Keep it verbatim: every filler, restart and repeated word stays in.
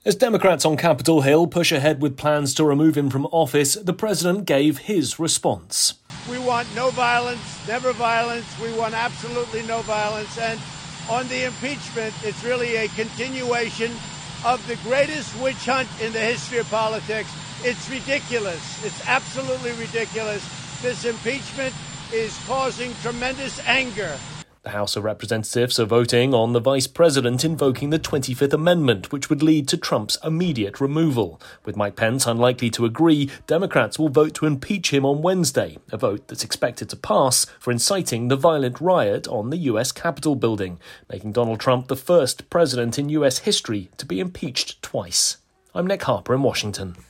As Democrats on Capitol Hill push ahead with plans to remove him from office, the president gave his response. We want no violence, never violence. We want absolutely no violence. And on the impeachment, it's really a continuation of the greatest witch hunt in the history of politics. It's ridiculous. It's absolutely ridiculous. This impeachment is causing tremendous anger. The House of Representatives are voting on the vice president invoking the twenty-fifth Amendment, which would lead to Trump's immediate removal. With Mike Pence unlikely to agree, Democrats will vote to impeach him on Wednesday, a vote that's expected to pass for inciting the violent riot on the U S Capitol building, making Donald Trump the first president in U S history to be impeached twice. I'm Nick Harper in Washington.